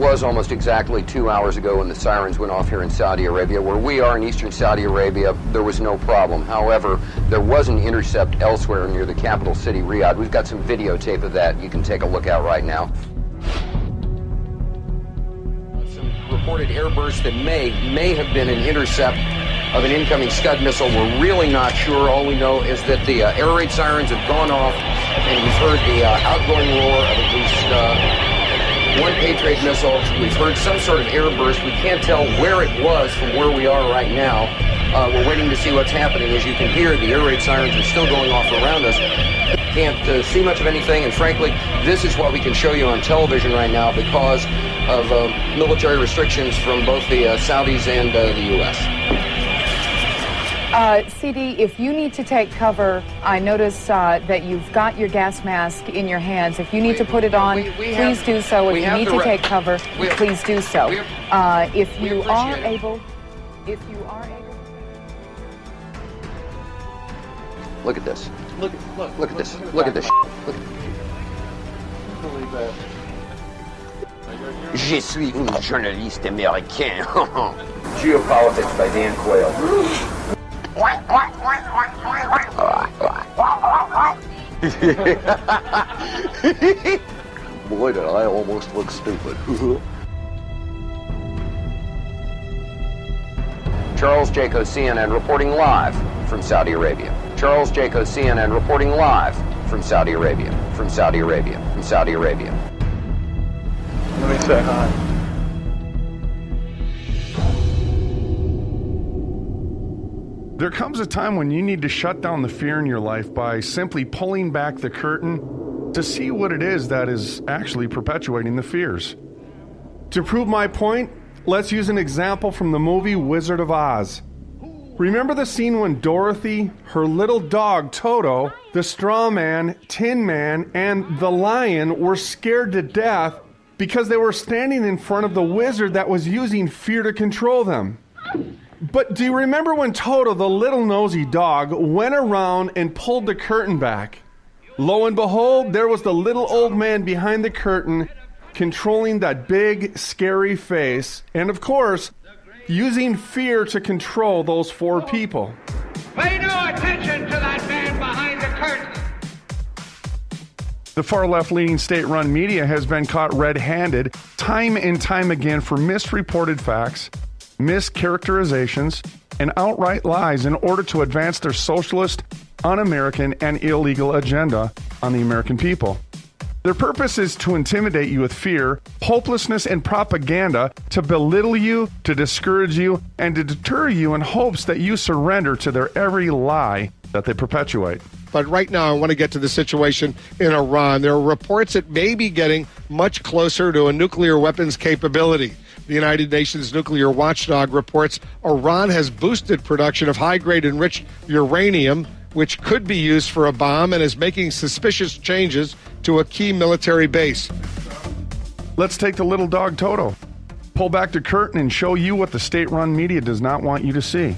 was almost exactly 2 hours ago when the sirens went off here in Saudi Arabia. Where we are in eastern Saudi Arabia, there was no problem. However, there was an intercept elsewhere near the capital city, Riyadh. We've got some videotape of that you can take a look at right now. Some reported airbursts that may have been an intercept of an incoming Scud missile. We're really not sure. All we know is that the air raid sirens have gone off, and we've heard the outgoing roar of at least one Patriot missile. We've heard some sort of airburst. We can't tell where it was from where we are right now. We're waiting to see what's happening. As you can hear, the air raid sirens are still going off around us. Can't see much of anything, and frankly, this is what we can show you on television right now because of military restrictions from both the Saudis and the U.S. CD, if you need to take cover, I notice that you've got your gas mask in your hands. If you need to put it on, please do so. If you need to take cover, please do so. If you are able. Look at this. Look at this. Look at this. Look. Believe that. Je suis un journaliste américain. Geopolitics by Dan Quayle. Boy, did I almost look stupid. Charles Jaco, CNN, reporting live from Saudi Arabia. Charles Jaco, CNN, reporting live from Saudi Arabia. From Saudi Arabia. From Saudi Arabia. Let me say hi. There comes a time when you need to shut down the fear in your life by simply pulling back the curtain to see what it is that is actually perpetuating the fears. To prove my point, let's use an example from the movie Wizard of Oz. Remember the scene when Dorothy, her little dog Toto, the straw man, Tin Man, and the lion were scared to death because they were standing in front of the wizard that was using fear to control them. But do you remember when Toto, the little nosy dog, went around and pulled the curtain back? Lo and behold, there was the little old man behind the curtain controlling that big, scary face, and of course, using fear to control those four people. Pay no attention to that man behind the curtain. The far-left-leaning state-run media has been caught red-handed time and time again for misreported facts, mischaracterizations, and outright lies in order to advance their socialist, un-American, and illegal agenda on the American people. Their purpose is to intimidate you with fear, hopelessness, and propaganda, to belittle you, to discourage you, and to deter you in hopes that you surrender to their every lie that they perpetuate. But right now, I want to get to the situation in Iran. There are reports it may be getting much closer to a nuclear weapons capability. The United Nations nuclear watchdog reports Iran has boosted production of high-grade enriched uranium, which could be used for a bomb, and is making suspicious changes to a key military base. Let's take the little dog Toto. Pull back the curtain and show you what the state-run media does not want you to see.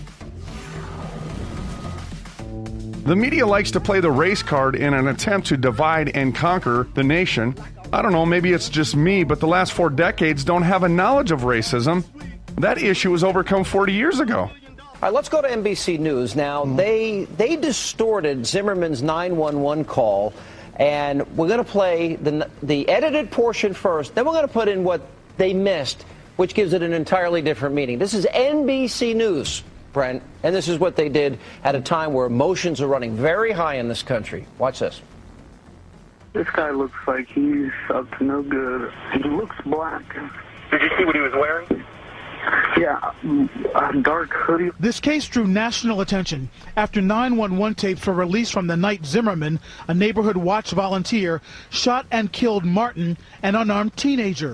The media likes to play the race card in an attempt to divide and conquer the nation. I don't know, maybe it's just me, but the last 4 decades don't have a knowledge of racism. That issue was overcome 40 years ago. All right, let's go to NBC News now. They distorted Zimmerman's 911 call, and we're going to play the edited portion first. Then we're going to put in what they missed, which gives it an entirely different meaning. This is NBC News, Brent, and this is what they did at a time where emotions are running very high in this country. Watch this. This guy looks like he's up to no good. He looks black. Did you see what he was wearing? Yeah, a dark hoodie. This case drew national attention after 911 tapes were released from the night Zimmerman, a neighborhood watch volunteer, shot and killed Martin, an unarmed teenager.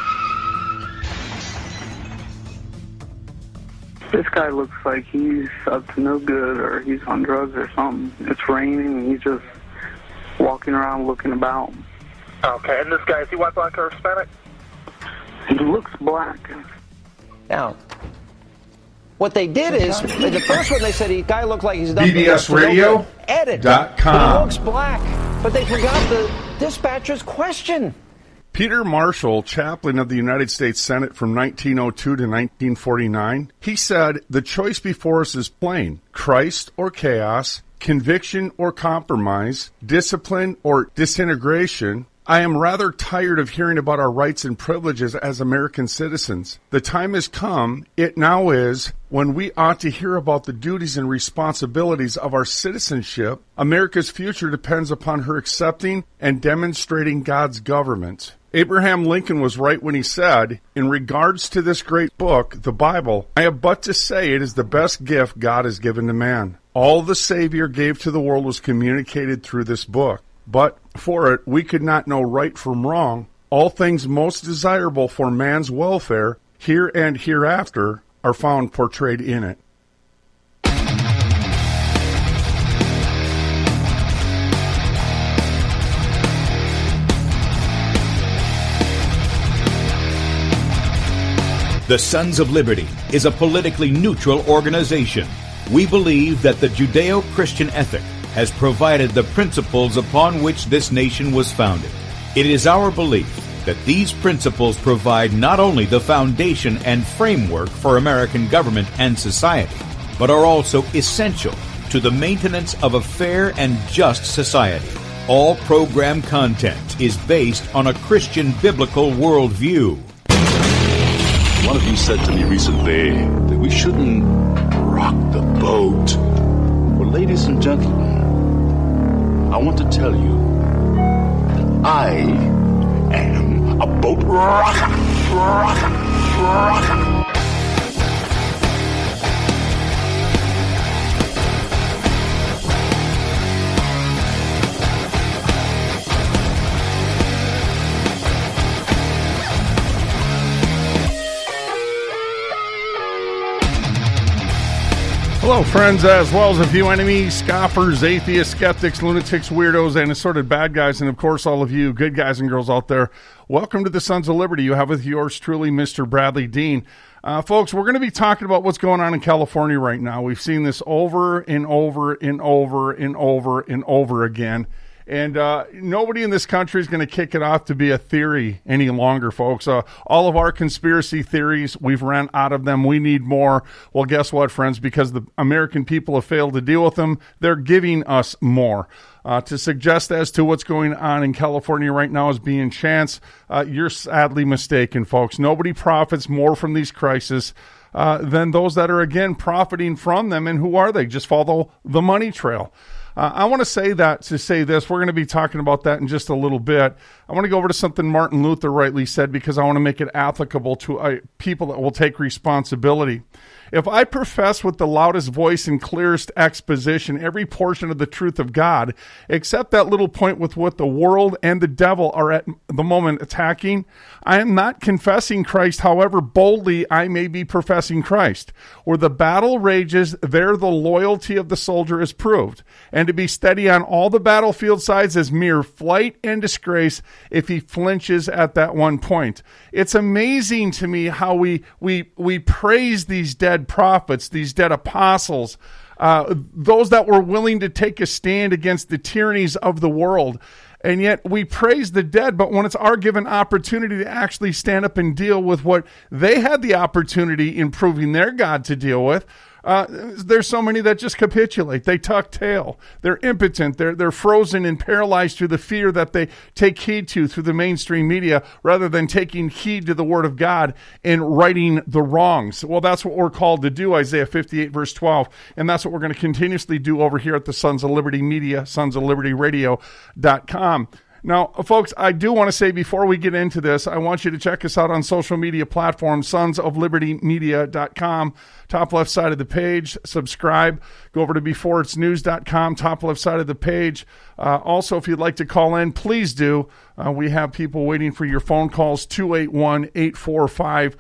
This guy looks like he's up to no good, or he's on drugs or something. It's raining and he's just walking around looking about. Okay, and this guy, is he white, black, or Hispanic? He looks black. Now, what they did is, the first one they said, the guy looked like he's done BBSradio.com. He looks black, but they forgot the dispatcher's question. Peter Marshall, chaplain of the United States Senate from 1902 to 1949, he said, "The choice before us is plain: Christ or chaos, conviction or compromise, discipline or disintegration. I am rather tired of hearing about our rights and privileges as American citizens. The time has come, it now is, when we ought to hear about the duties and responsibilities of our citizenship. America's future depends upon her accepting and demonstrating God's government." Abraham Lincoln was right when he said, "In regards to this great book, the Bible, I have but to say it is the best gift God has given to man. All the Savior gave to the world was communicated through this book. But for it, we could not know right from wrong. All things most desirable for man's welfare, here and hereafter, are found portrayed in it." The Sons of Liberty is a politically neutral organization. We believe that the Judeo-Christian ethic has provided the principles upon which this nation was founded. It is our belief that these principles provide not only the foundation and framework for American government and society, but are also essential to the maintenance of a fair and just society. All program content is based on a Christian biblical worldview. One of you said to me recently that we shouldn't rock the boat. Well, ladies and gentlemen, I want to tell you that I am a boat rocker. Hello, friends, as well as a few enemies, scoffers, atheists, skeptics, lunatics, weirdos, and assorted bad guys, and of course all of you good guys and girls out there. Welcome to the Sons of Liberty. You have with yours truly, Mr. Bradley Dean. Folks, we're going to be talking about what's going on in California right now. We've seen this over and over and over and over and over again. And nobody in this country is going to kick it off to be a theory any longer, folks. All of our conspiracy theories, we've ran out of them. We need more. Well, guess what, friends? Because the American people have failed to deal with them, they're giving us more. To suggest as to what's going on in California right now as being chance, you're sadly mistaken, folks. Nobody profits more from these crises than those that are, again, profiting from them. And who are they? Just follow the money trail. I want to say that to say this. We're going to be talking about that in just a little bit. I want to go over to something Martin Luther rightly said because I want to make it applicable to people that will take responsibility. If I profess with the loudest voice and clearest exposition every portion of the truth of God, except that little point with what the world and the devil are at the moment attacking, I am not confessing Christ, however boldly I may be professing Christ. Where the battle rages, there the loyalty of the soldier is proved. And to be steady on all the battlefield sides is mere flight and disgrace if he flinches at that one point. It's amazing to me how we praise these dead prophets, these dead apostles, those that were willing to take a stand against the tyrannies of the world. And yet we praise the dead, but when it's our given opportunity to actually stand up and deal with what they had the opportunity in proving their God to deal with, there's so many that just capitulate. They tuck tail. They're impotent. They're frozen and paralyzed through the fear that they take heed to through the mainstream media rather than taking heed to the Word of God and righting the wrongs. Well, that's what we're called to do, Isaiah 58, verse 12. And that's what we're going to continuously do over here at the Sons of Liberty Media, sonsoflibertyradio.com. Now, folks, I do want to say before we get into this, I want you to check us out on social media platforms, sonsoflibertymedia.com, top left side of the page. Subscribe. Go over to beforeitsnews.com, top left side of the page. Also, if you'd like to call in, please do. We have people waiting for your phone calls, 281-845-4704,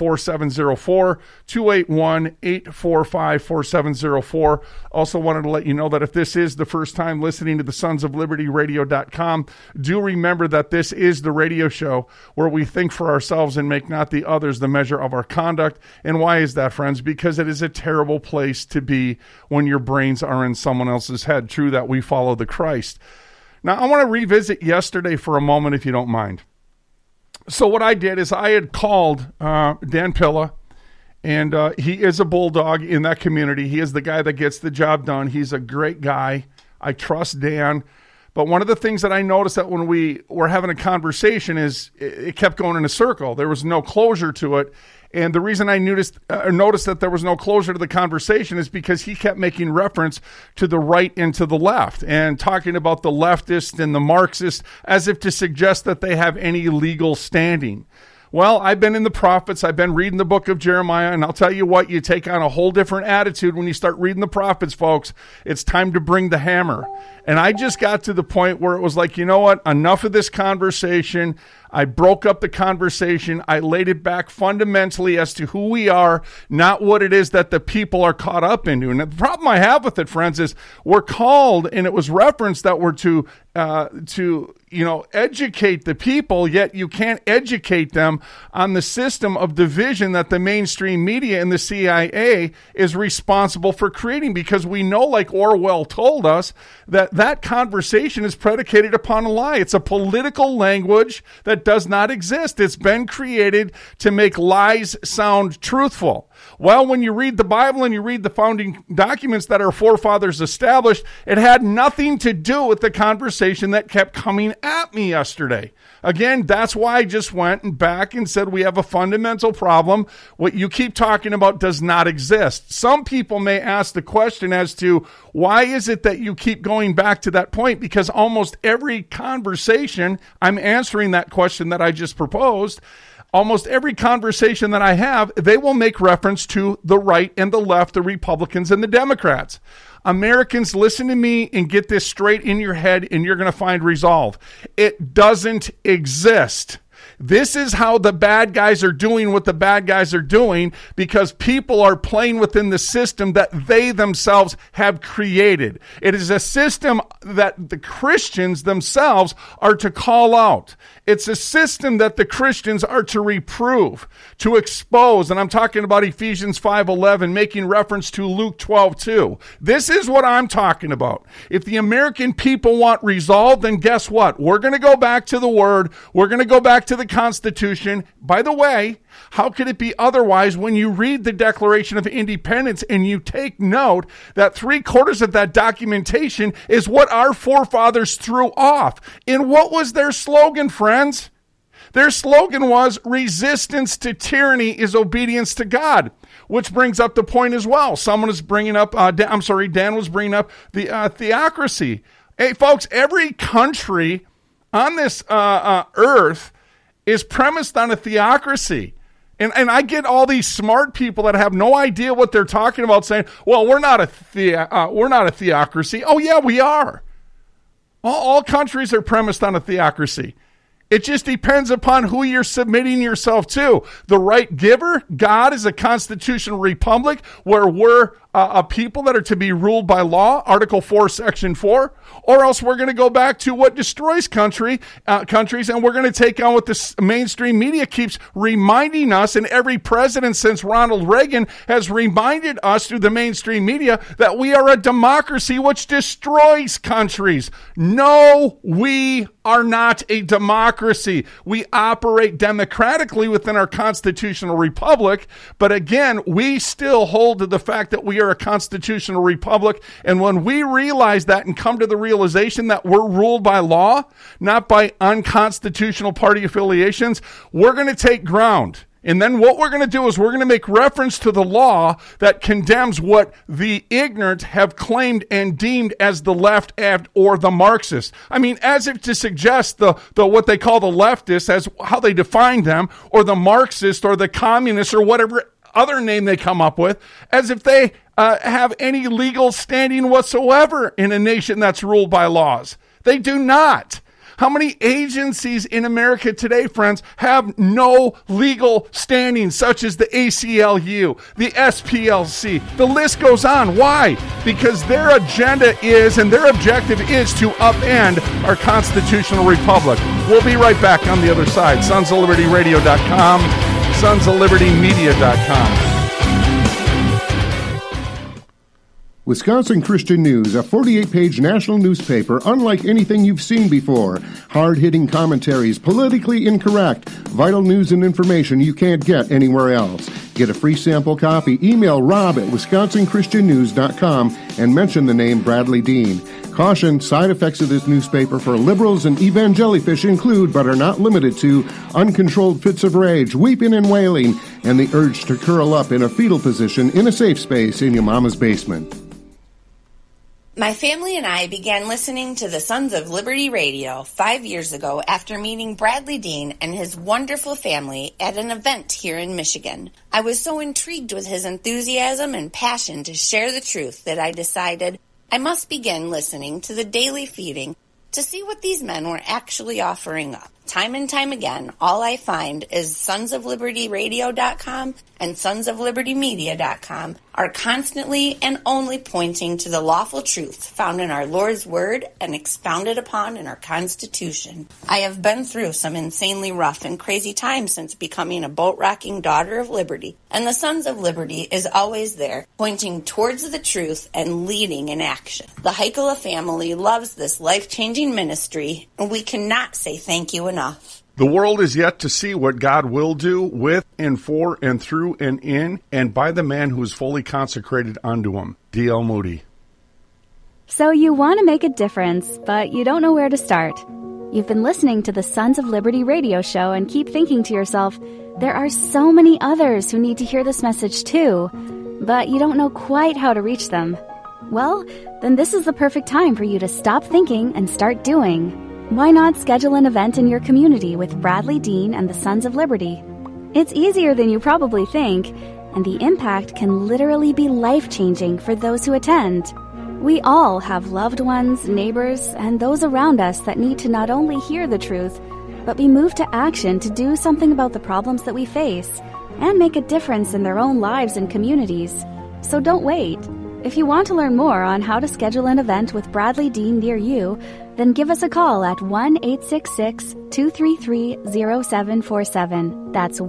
281-845-4704. Also wanted to let you know that if this is the first time listening to the sonsoflibertyradio.com, do remember that this is the radio show where we think for ourselves and make not the others the measure of our conduct. And why is that, friends? Because it is a terrible place to be when your brains are in someone else's head. True that we follow the Christ. Now, I want to revisit yesterday for a moment, if you don't mind. So what I did is I had called Dan Pilla, and he is a bulldog in that community. He is the guy that gets the job done. He's a great guy. I trust Dan. But one of the things that I noticed that when we were having a conversation is it kept going in a circle. There was no closure to it. And the reason I noticed that there was no closure to the conversation is because he kept making reference to the right and to the left and talking about the leftist and the Marxist as if to suggest that they have any legal standing. Well, I've been in the prophets. I've been reading the book of Jeremiah, and I'll tell you what, you take on a whole different attitude when you start reading the prophets, folks. It's time to bring the hammer. And I just got to the point where it was like, you know what? Enough of this conversation. I broke up the conversation. I laid it back fundamentally as to who we are, not what it is that the people are caught up into. And the problem I have with it, friends, is we're called, and it was referenced that we're to educate the people, yet you can't educate them on the system of division that the mainstream media and the CIA is responsible for creating, because we know, like Orwell told us, that conversation is predicated upon a lie. It's a political language that does not exist. It's been created to make lies sound truthful. Well, when you read the Bible and you read the founding documents that our forefathers established, it had nothing to do with the conversation that kept coming at me yesterday. Again, that's why I just went back and said we have a fundamental problem. What you keep talking about does not exist. Some people may ask the question as to why is it that you keep going back to that point? Because almost every conversation, I'm answering that question that I just proposed. Almost every conversation that I have, they will make reference to the right and the left, the Republicans and the Democrats. Americans, listen to me and get this straight in your head, and you're going to find resolve. It doesn't exist. This is how the bad guys are doing what the bad guys are doing, because people are playing within the system that they themselves have created. It is a system that the Christians themselves are to call out. It's a system that the Christians are to reprove, to expose. And I'm talking about Ephesians 5:11, making reference to Luke 12:2. This is what I'm talking about. If the American people want resolve, then guess what? We're going to go back to the Word. We're going to go back to the Constitution. By the way, how could it be otherwise when you read the Declaration of Independence and you take note that 3/4 of that documentation is what our forefathers threw off? And what was their slogan, friends? Their slogan was, resistance to tyranny is obedience to God, which brings up the point as well. Someone is bringing up, Dan was bringing up the theocracy. Hey, folks, every country on this earth is premised on a theocracy. And I get all these smart people that have no idea what they're talking about saying, well, we're not a theocracy. Oh, yeah, we are. All countries are premised on a theocracy. It just depends upon who you're submitting yourself to. The right giver, God, is a constitutional republic where we're a people that are to be ruled by law, Article 4, Section 4, or else we're going to go back to what destroys countries, and we're going to take on what the mainstream media keeps reminding us, and every president since Ronald Reagan has reminded us through the mainstream media that we are a democracy which destroys countries. No, we are not a democracy. We operate democratically within our constitutional republic, but again, we still hold to the fact that we are a constitutional republic, and when we realize that and come to the realization that we're ruled by law, not by unconstitutional party affiliations, we're going to take ground. And then what we're going to do is we're going to make reference to the law that condemns what the ignorant have claimed and deemed as the left or the Marxist. I mean, as if to suggest the what they call the leftists, as how they define them, or the Marxist or the communists or whatever other name they come up with, as if they have any legal standing whatsoever in a nation that's ruled by laws. They do not. How many agencies in America today, friends, have no legal standing, such as the ACLU, the SPLC? The list goes on. Why? Because their agenda is, and their objective is, to upend our constitutional republic. We'll be right back on the other side. SonsOfLibertyRadio.com, SonsOfLibertyMedia.com. Wisconsin Christian News, a 48-page national newspaper unlike anything you've seen before. Hard-hitting commentaries, politically incorrect, vital news and information you can't get anywhere else. Get a free sample copy. Email rob@wisconsinchristiannews.com and mention the name Bradley Dean. Caution, side effects of this newspaper for liberals and evangelifish include, but are not limited to, uncontrolled fits of rage, weeping and wailing, and the urge to curl up in a fetal position in a safe space in your mama's basement. My family and I began listening to the Sons of Liberty Radio 5 years ago after meeting Bradley Dean and his wonderful family at an event here in Michigan. I was so intrigued with his enthusiasm and passion to share the truth that I decided I must begin listening to the Daily Feeding to see what these men were actually offering up. Time and time again, all I find is sonsoflibertyradio.com and sonsoflibertymedia.com are constantly and only pointing to the lawful truth found in our Lord's Word and expounded upon in our Constitution. I have been through some insanely rough and crazy times since becoming a boat-rocking daughter of liberty, and the Sons of Liberty is always there, pointing towards the truth and leading in action. The Heikela family loves this life-changing ministry, and we cannot say thank you enough. The world is yet to see what God will do with and for and through and in and by the man who is fully consecrated unto him. D.L. Moody. So you want to make a difference, but you don't know where to start. You've been listening to the Sons of Liberty radio show and keep thinking to yourself, there are so many others who need to hear this message too, but you don't know quite how to reach them. Well, then this is the perfect time for you to stop thinking and start doing. Why not schedule an event in your community with Bradley Dean and the Sons of Liberty? It's easier than you probably think, and the impact can literally be life-changing for those who attend. We all have loved ones, neighbors, and those around us that need to not only hear the truth, but be moved to action to do something about the problems that we face and make a difference in their own lives and communities. So don't wait. If you want to learn more on how to schedule an event with Bradley Dean near you, then give us a call at 1-866-233-0747. That's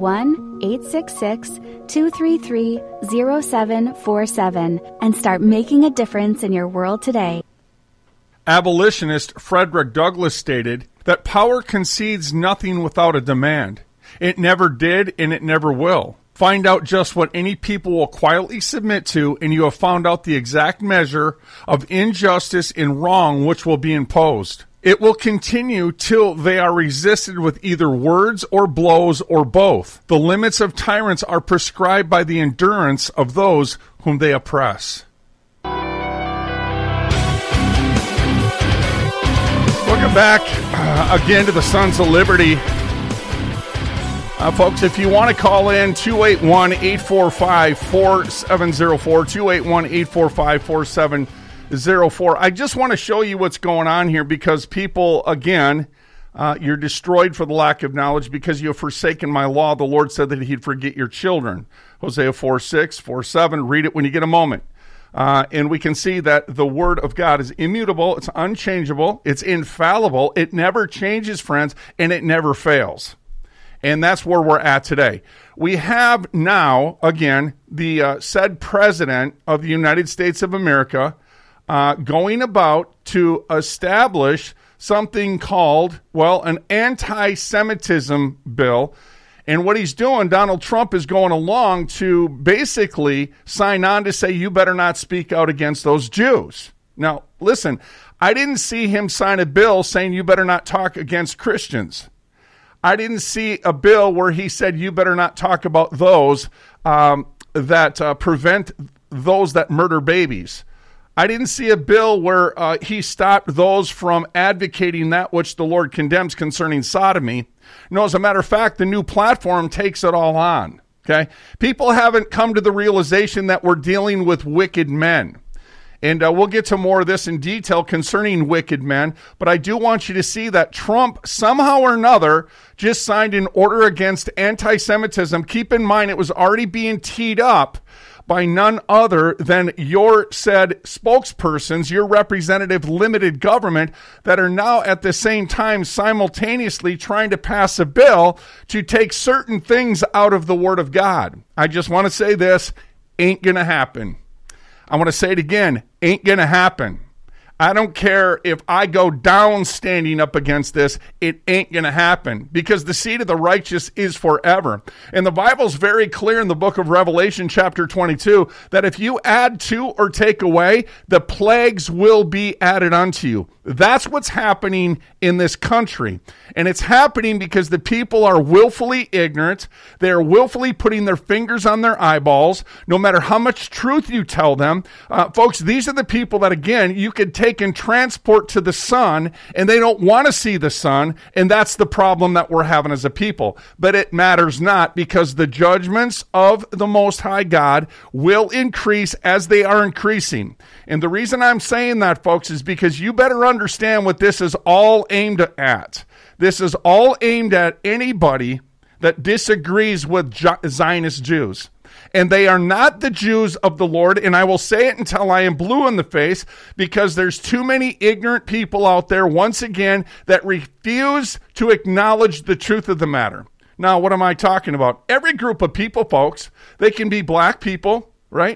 1-866-233-0747 and start making a difference in your world today. Abolitionist Frederick Douglass stated that power concedes nothing without a demand. It never did and it never will. Find out just what any people will quietly submit to, and you have found out the exact measure of injustice and wrong which will be imposed. It will continue till they are resisted with either words or blows or both. The limits of tyrants are prescribed by the endurance of those whom they oppress. Welcome back again to the Sons of Liberty. Folks, if you want to call in, 281-845-4704, 281-845-4704. I just want to show you what's going on here because people, again, you're destroyed for the lack of knowledge because you have forsaken my law. The Lord said that he'd forget your children. Hosea 4:6, 4:7, read it when you get a moment. And we can see that the Word of God is immutable, it's unchangeable, it's infallible, it never changes, friends, and it never fails. And that's where we're at today. We have now, again, the said President of the United States of America going about to establish something called, well, an anti-Semitism bill. And what he's doing, Donald Trump is going along to basically sign on to say, you better not speak out against those Jews. Now, listen, I didn't see him sign a bill saying you better not talk against Christians. I didn't see a bill where he said you better not talk about those that prevent those that murder babies. I didn't see a bill where he stopped those from advocating that which the Lord condemns concerning sodomy. No, as a matter of fact, the new platform takes it all on. Okay, people haven't come to the realization that we're dealing with wicked men. And we'll get to more of this in detail concerning wicked men. But I do want you to see that Trump, somehow or another, just signed an order against anti-Semitism. Keep in mind, it was already being teed up by none other than your said spokespersons, your representative limited government, that are now at the same time simultaneously trying to pass a bill to take certain things out of the Word of God. I just want to say this, ain't going to happen. I want to say it again, ain't going to happen. I don't care if I go down standing up against this, it ain't going to happen because the seed of the righteous is forever. And the Bible's very clear in the book of Revelation chapter 22 that if you add to or take away, the plagues will be added unto you. That's what's happening in this country. And it's happening because the people are willfully ignorant. They're willfully putting their fingers on their eyeballs, no matter how much truth you tell them. Folks, these are the people that, again, you could take and transport to the sun, and they don't want to see the sun, and that's the problem that we're having as a people. But it matters not, because the judgments of the Most High God will increase as they are increasing. And the reason I'm saying that, folks, is because you better understand what this is all aimed at. This is all aimed at anybody that disagrees with Zionist Jews. And they are not the Jews of the Lord, and I will say it until I am blue in the face, because there's too many ignorant people out there, once again, that refuse to acknowledge the truth of the matter. Now, what am I talking about? Every group of people, folks, they can be black people, right?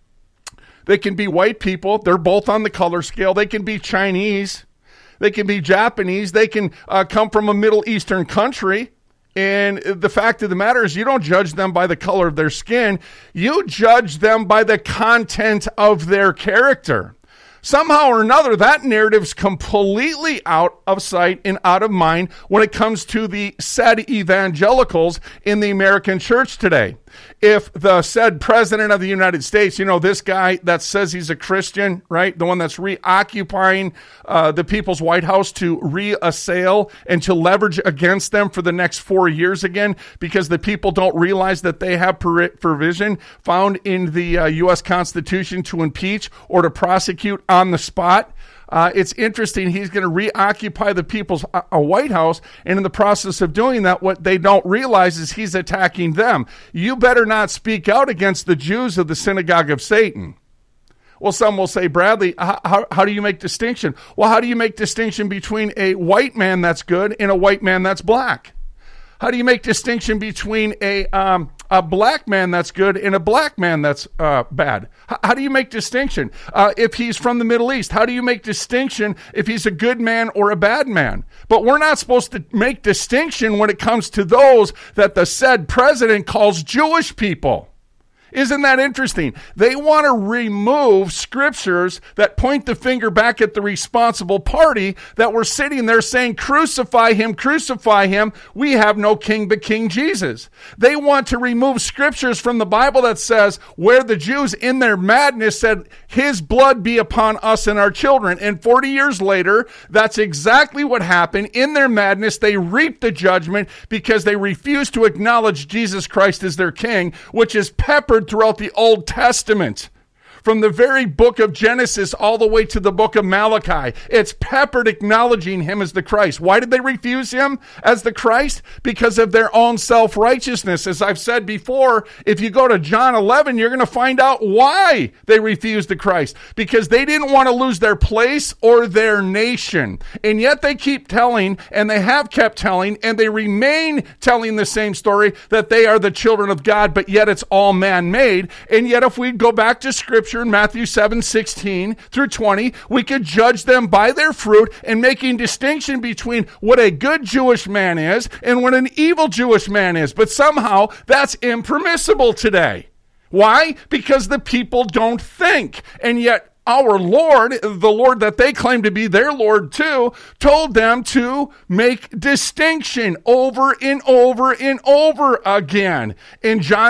They can be white people. They're both on the color scale. They can be Chinese. They can be Japanese. They can come from a Middle Eastern country. And the fact of the matter is, you don't judge them by the color of their skin. You judge them by the content of their character. Somehow or another, that narrative's completely out of sight and out of mind when it comes to the said evangelicals in the American church today. If the said president of the United States, this guy that says he's a Christian, right? The one that's reoccupying the People's White House to reassail and to leverage against them for the next 4 years again, because the people don't realize that they have provision found in the U.S. Constitution to impeach or to prosecute on the spot. It's interesting. He's going to reoccupy the People's White House, and in the process of doing that, what they don't realize is he's attacking them. You better not speak out against the Jews of the synagogue of Satan. Well, some will say, Bradley, how do you make distinction? Well, how do you make distinction between a white man that's good and a white man that's black? How do you make distinction between a black man that's good and a black man that's bad? How do you make distinction? If he's from the Middle East, how do you make distinction if he's a good man or a bad man? But we're not supposed to make distinction when it comes to those that the said president calls Jewish people. Isn't that interesting? They want to remove scriptures that point the finger back at the responsible party that were sitting there saying, crucify him, crucify him. We have no king but King Jesus. They want to remove scriptures from the Bible that says where the Jews in their madness said, his blood be upon us and our children. And 40 years later, that's exactly what happened. In their madness, they reaped the judgment because they refused to acknowledge Jesus Christ as their king, which is peppered throughout the Old Testament. From the very book of Genesis all the way to the book of Malachi, it's peppered acknowledging him as the Christ. Why did they refuse him as the Christ? Because of their own self-righteousness. As I've said before, if you go to John 11, you're going to find out why they refused the Christ. Because they didn't want to lose their place or their nation. And yet they keep telling, and they have kept telling, and they remain telling the same story, that they are the children of God, but yet it's all man-made. And yet if we go back to Scripture, in Matthew 7:16 through 20, we could judge them by their fruit, and making distinction between what a good Jewish man is and what an evil Jewish man is. But somehow that's impermissible today. Why? Because the people don't think. And yet our Lord, the Lord that they claim to be their Lord too, told them to make distinction over and over and over again in John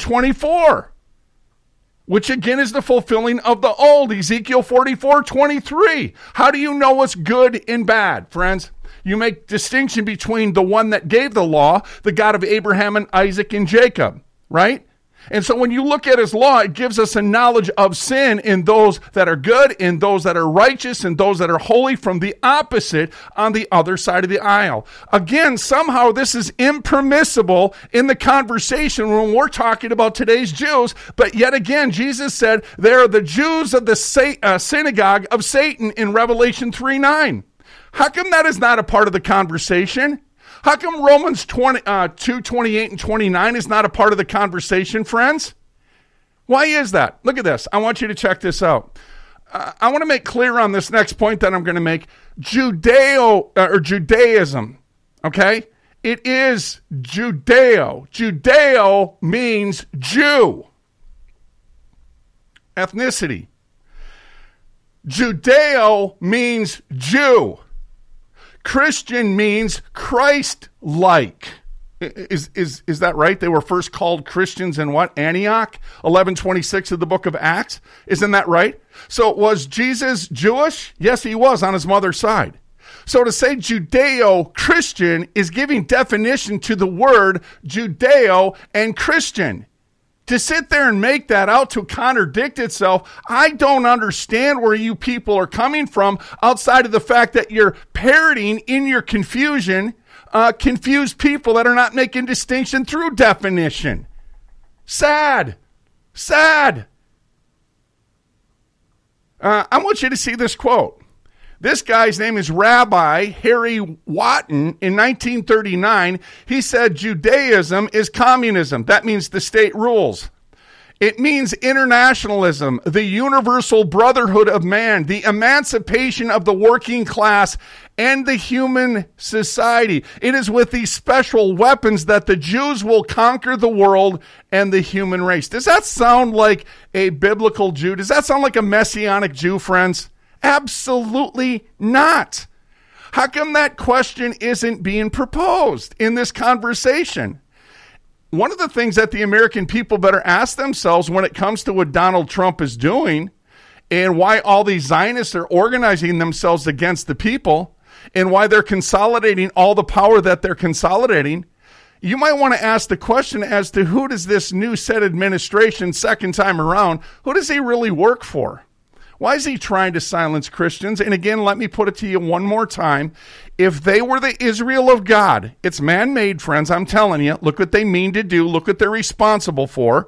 7:24. Which again is the fulfilling of the old, Ezekiel 44:23. How do you know what's good and bad, friends? You make distinction between the one that gave the law, the God of Abraham and Isaac and Jacob, right? And so when you look at his law, it gives us a knowledge of sin in those that are good, in those that are righteous, and those that are holy, from the opposite on the other side of the aisle. Again, somehow this is impermissible in the conversation when we're talking about today's Jews. But yet again, Jesus said they're the Jews of the synagogue of Satan in Revelation 3:9. How come that is not a part of the conversation? How come Romans 2:28 and 29 is not a part of the conversation, friends? Why is that? Look at this. I want you to check this out. I want to make clear on this next point that I'm going to make. Judaism, okay? It is Judeo. Judeo means Jew. Ethnicity. Judeo means Jew. Christian means Christ-like. Is that right? They were first called Christians in what? Antioch? 11:26 of the book of Acts? Isn't that right? So was Jesus Jewish? Yes, he was on his mother's side. So to say Judeo-Christian is giving definition to the word Judeo and Christian. To sit there and make that out to contradict itself, I don't understand where you people are coming from outside of the fact that you're parroting in your confusion confused people that are not making distinction through definition. Sad. I want you to see this quote. This guy's name is Rabbi Harry Watton. In 1939, he said Judaism is communism. That means the state rules. It means internationalism, the universal brotherhood of man, the emancipation of the working class and the human society. It is with these special weapons that the Jews will conquer the world and the human race. Does that sound like a biblical Jew? Does that sound like a messianic Jew, friends? Absolutely not. How come that question isn't being proposed in this conversation? One of the things that the American people better ask themselves when it comes to what Donald Trump is doing and why all these Zionists are organizing themselves against the people and why they're consolidating all the power that they're consolidating, you might want to ask the question as to who does this new set administration, second time around, who does he really work for? Why is he trying to silence Christians? And again, let me put it to you one more time. If they were the Israel of God, it's man-made, friends, I'm telling you. Look what they mean to do. Look what they're responsible for.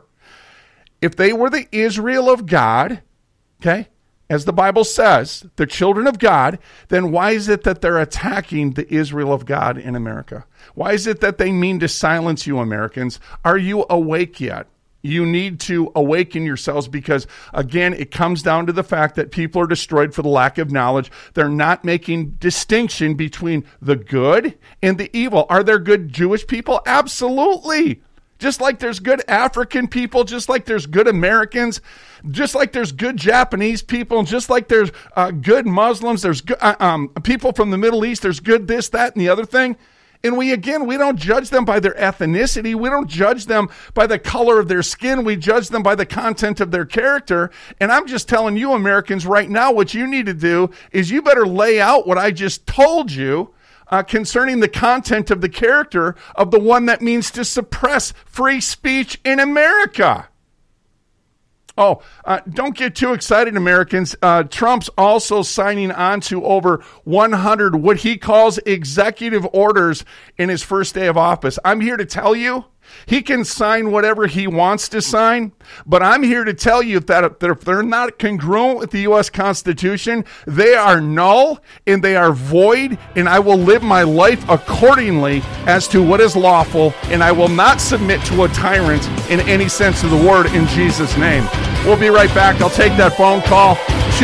If they were the Israel of God, okay, as the Bible says, the children of God, then why is it that they're attacking the Israel of God in America? Why is it that they mean to silence you, Americans? Are you awake yet? You need to awaken yourselves because, again, it comes down to the fact that people are destroyed for the lack of knowledge. They're not making distinction between the good and the evil. Are there good Jewish people? Absolutely. Just like there's good African people, just like there's good Americans, just like there's good Japanese people, just like there's good Muslims, there's good, people from the Middle East, there's good this, that, and the other thing. And we don't judge them by their ethnicity. We don't judge them by the color of their skin. We judge them by the content of their character. And I'm just telling you, Americans, right now, what you need to do is you better lay out what I just told you concerning the content of the character of the one that means to suppress free speech in America. Oh, don't get too excited, Americans. Trump's also signing on to over 100 what he calls executive orders in his first day of office. I'm here to tell you, he can sign whatever he wants to sign, but I'm here to tell you that if they're not congruent with the U.S. Constitution, they are null and they are void, and I will live my life accordingly as to what is lawful, and I will not submit to a tyrant in any sense of the word in Jesus' name. We'll be right back. I'll take that phone call,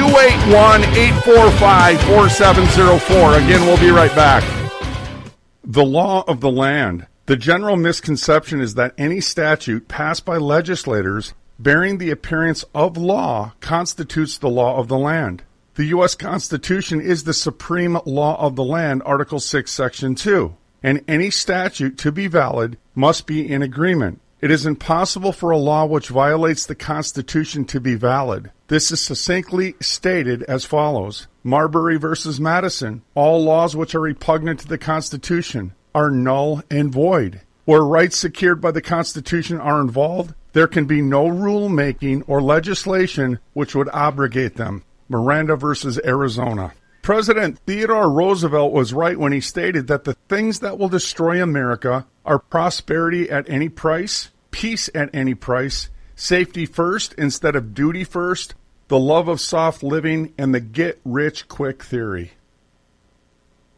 281-845-4704. Again, we'll be right back. The law of the land. The general misconception is that any statute passed by legislators bearing the appearance of law constitutes the law of the land. The U.S. Constitution is the supreme law of the land, Article 6, Section 2, and any statute to be valid must be in agreement. It is impossible for a law which violates the Constitution to be valid. This is succinctly stated as follows. Marbury versus Madison. All laws which are repugnant to the Constitution are null and void. Where rights secured by the Constitution are involved, there can be no rule-making or legislation which would abrogate them. Miranda versus Arizona. President Theodore Roosevelt was right when he stated that the things that will destroy America are prosperity at any price, peace at any price, safety first instead of duty first, the love of soft living, and the get-rich-quick theory.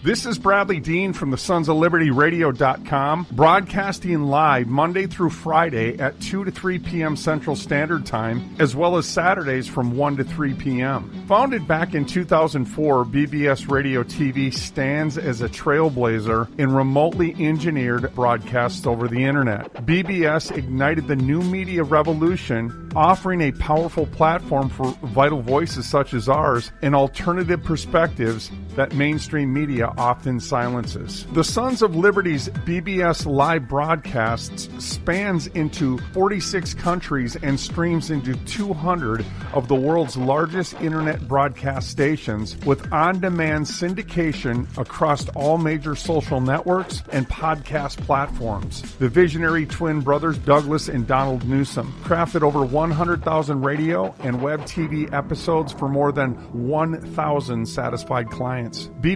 This is Bradley Dean from the Sons of Liberty Radio.com, broadcasting live Monday through Friday at 2 to 3 p.m. Central Standard Time, as well as Saturdays from 1 to 3 p.m. Founded back in 2004, BBS Radio TV stands as a trailblazer in remotely engineered broadcasts over the Internet. BBS ignited the new media revolution, offering a powerful platform for vital voices such as ours and alternative perspectives that mainstream media often silences. The Sons of Liberty's BBS live broadcasts spans into 46 countries and streams into 200 of the world's largest internet broadcast stations, with on-demand syndication across all major social networks and podcast platforms. The visionary twin brothers Douglas and Donald Newsom crafted over 100,000 radio and web TV episodes for more than 1,000 satisfied clients.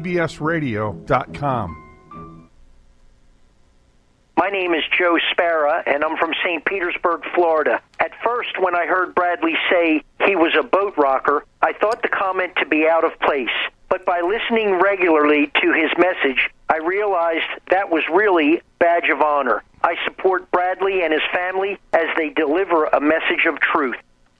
BBSRadio.com. My name is Joe Sparra, and I'm from St. Petersburg, Florida. At first, when I heard Bradley say he was a boat rocker, I thought the comment to be out of place. But by listening regularly to his message, I realized that was really badge of honor. I support Bradley and his family as they deliver a message of truth.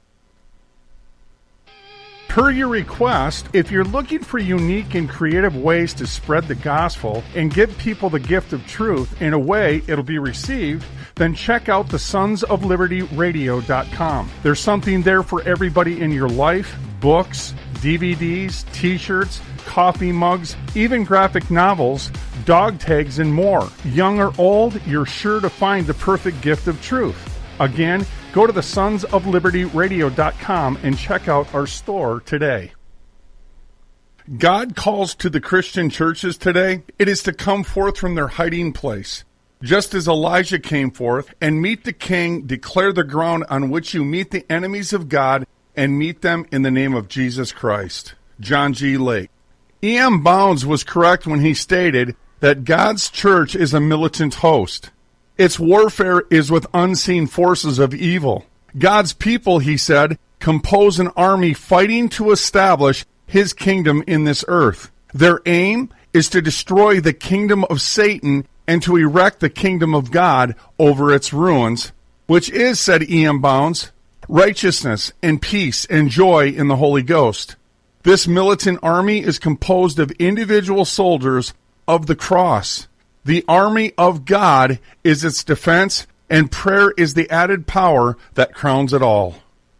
Per your request, if you're looking for unique and creative ways to spread the gospel and give people the gift of truth in a way it'll be received, then check out the sonsoflibertyradio.com. There's something there for everybody in your life: books, DVDs, t-shirts, coffee mugs, even graphic novels, dog tags, and more. Young or old, you're sure to find the perfect gift of truth. Again, go to the sonsoflibertyradio.com and check out our store today. God calls to the Christian churches today. It is to come forth from their hiding place. Just as Elijah came forth and meet the king, declare the ground on which you meet the enemies of God and meet them in the name of Jesus Christ. John G. Lake. E.M. Bounds was correct when he stated that God's church is a militant host. Its warfare is with unseen forces of evil. God's people, he said, compose an army fighting to establish his kingdom in this earth. Their aim is to destroy the kingdom of Satan and to erect the kingdom of God over its ruins, which is, said E.M. Bounds, righteousness and peace and joy in the Holy Ghost. This militant army is composed of individual soldiers of the cross. The army of God is its defense, and prayer is the added power that crowns it all.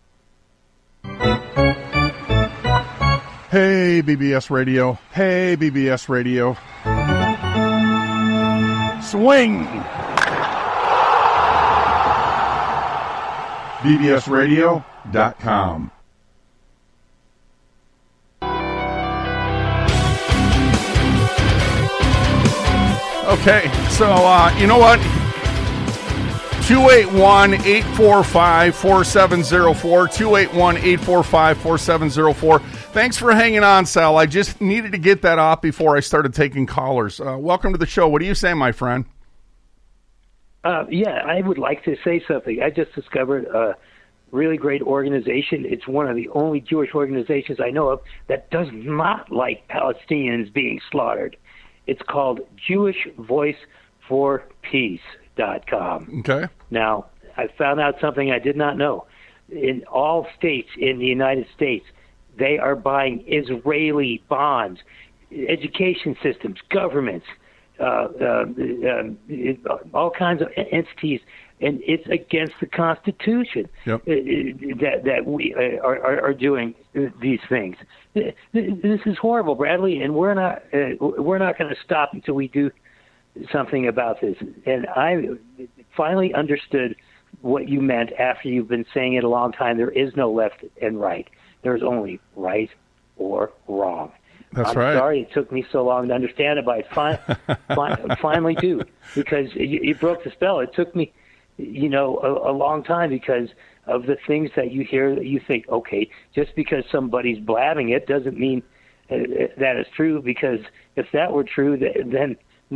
Hey, BBS Radio. Hey, BBS Radio. Swing! BBSRadio.com. Okay, so you know what? 281-845-4704, 281-845-4704. Thanks for hanging on, Sal. I just needed to get that off before I started taking callers. Welcome to the show. What do you say, my friend? Yeah, I would like to say something. I just discovered a really great organization. It's one of the only Jewish organizations I know of that does not like Palestinians being slaughtered. It's called JewishVoiceForPeace.com. Okay. Now, I found out something I did not know. In all states in the United States, they are buying Israeli bonds, education systems, governments, all kinds of entities, and it's against the Constitution. Yep. that we are doing these things. This is horrible, Bradley, and we're not going to stop until we do something about this. And I finally understood what you meant after you've been saying it a long time. There is no left and right. There's only right or wrong. That's I'm right. Sorry it took me so long to understand it, but I finally do, because you broke the spell. It took me, a long time because of the things that you hear that you think, okay, just because somebody's blabbing it doesn't mean that is true, because if that were true, then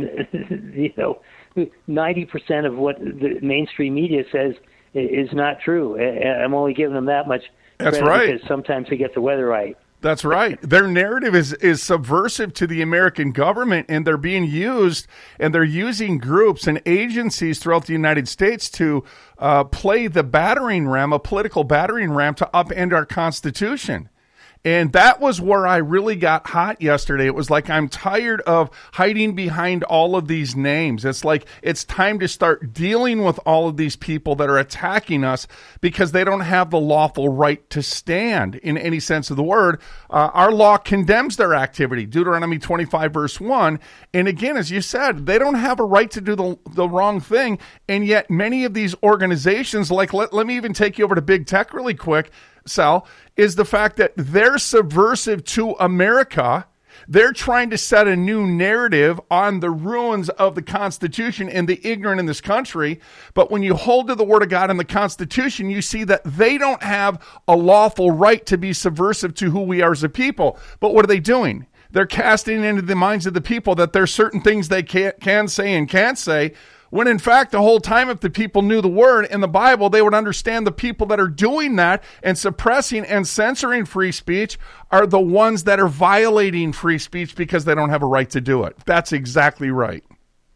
90% of what the mainstream media says is not true. I'm only giving them that much credit. That's right. Because sometimes they get the weather right. That's right. Their narrative is subversive to the American government, and they're being used, and they're using groups and agencies throughout the United States to play the battering ram, a political battering ram, to upend our Constitution. And that was where I really got hot yesterday. It was like, I'm tired of hiding behind all of these names. It's like, it's time to start dealing with all of these people that are attacking us because they don't have the lawful right to stand in any sense of the word. Our law condemns their activity, Deuteronomy 25, verse 1. And again, as you said, they don't have a right to do the wrong thing. And yet many of these organizations, like, let me even take you over to big tech really quick, Sal, is the fact that they're subversive to America. They're trying to set a new narrative on the ruins of the Constitution and the ignorant in this country. But when you hold to the Word of God and the Constitution, you see that they don't have a lawful right to be subversive to who we are as a people. But what are they doing? They're casting into the minds of the people that there's certain things they can say and can't say, when in fact, the whole time, if the people knew the Word in the Bible, they would understand the people that are doing that and suppressing and censoring free speech are the ones that are violating free speech because they don't have a right to do it. That's exactly right.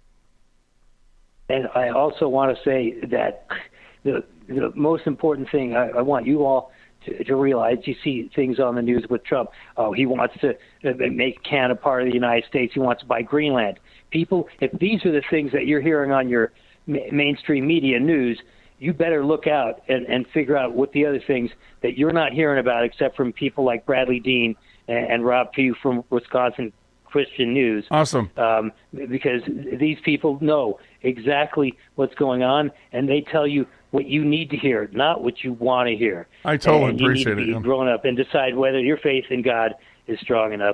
And I also want to say that the most important thing I want you all to realize, you see things on the news with Trump. Oh, he wants to make Canada part of the United States. He wants to buy Greenland. People, if these are the things that you're hearing on your mainstream media news, you better look out and figure out what the other things that you're not hearing about, except from people like Bradley Dean and Rob Pugh from Wisconsin Christian News. Awesome. Because these people know exactly what's going on, and they tell you what you need to hear, not what you want to hear. I totally and appreciate you need to it. be grown up and decide whether your faith in God is strong enough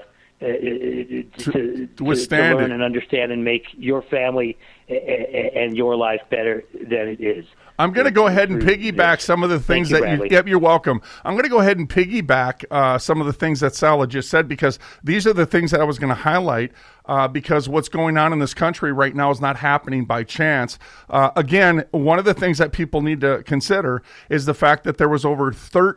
to withstand learn it and understand and make your family and your life better than it is. I'm going to go ahead and piggyback some of the things you're welcome. I'm going to go ahead and piggyback some of the things that Sal just said, because these are the things that I was going to highlight, because what's going on in this country right now is not happening by chance. Again, one of the things that people need to consider is the fact that there was over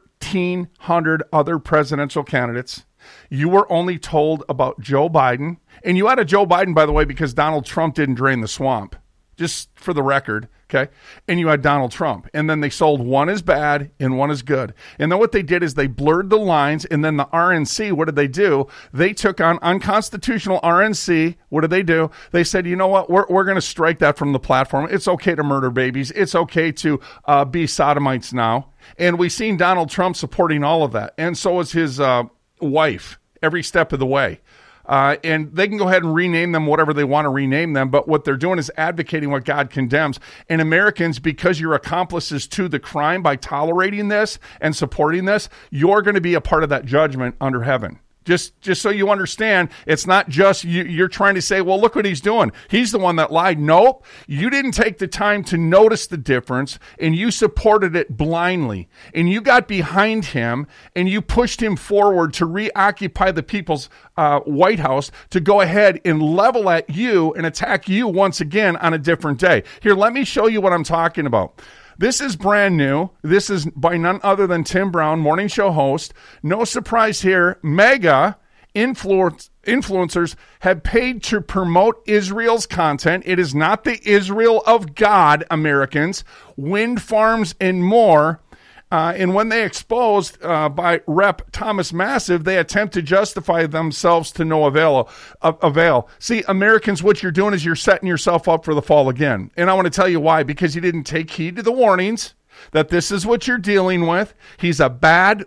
1,300 other presidential candidates. You were only told about Joe Biden, and you had a Joe Biden, by the way, because Donald Trump didn't drain the swamp, just for the record, okay? And you had Donald Trump, and then they sold one as bad and one as good. And then what they did is they blurred the lines, and then the RNC, what did they do? They took on unconstitutional RNC. What did they do? They said, you know what, we're going to strike that from the platform. It's okay to murder babies. It's okay to be sodomites now. And we've seen Donald Trump supporting all of that, and so is his wife every step of the way. And they can go ahead and rename them whatever they want to rename them, but what they're doing is advocating what God condemns. And Americans, because you're accomplices to the crime by tolerating this and supporting this, you're going to be a part of that judgment under heaven. Just so you understand, it's not just you're trying to say, well, look what he's doing. He's the one that lied. Nope. You didn't take the time to notice the difference, and you supported it blindly. And you got behind him, and you pushed him forward to reoccupy the people's White House, to go ahead and level at you and attack you once again on a different day. Here, let me show you what I'm talking about. This is brand new. This is by none other than Tim Brown, morning show host. No surprise here. Mega influencers have paid to promote Israel's content. It is not the Israel of God, Americans. Wind farms and more. And when they exposed by Rep. Thomas Massive, they attempt to justify themselves to no avail. See, Americans, what you're doing is you're setting yourself up for the fall again. And I want to tell you why. Because you didn't take heed to the warnings that this is what you're dealing with. He's a bad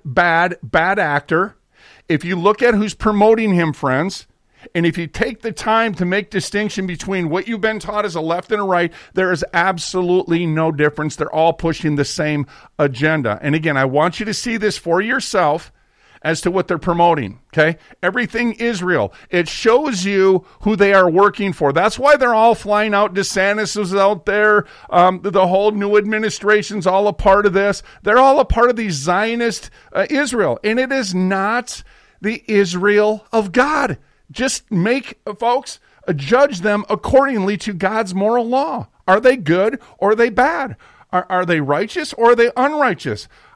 actor. If you look at who's promoting him, friends, and if you take the time to make distinction between what you've been taught as a left and a right, there is absolutely no difference. They're all pushing the same agenda. And again, I want you to see this for yourself as to what they're promoting, okay? Everything Israel. It shows you who they are working for. That's why they're all flying out. DeSantis is out there. The whole new administration's all a part of this. They're all a part of the Zionist Israel. And it is not the Israel of God. Just folks, judge them accordingly to God's moral law. Are they good or are they bad? Are they righteous or are they unrighteous?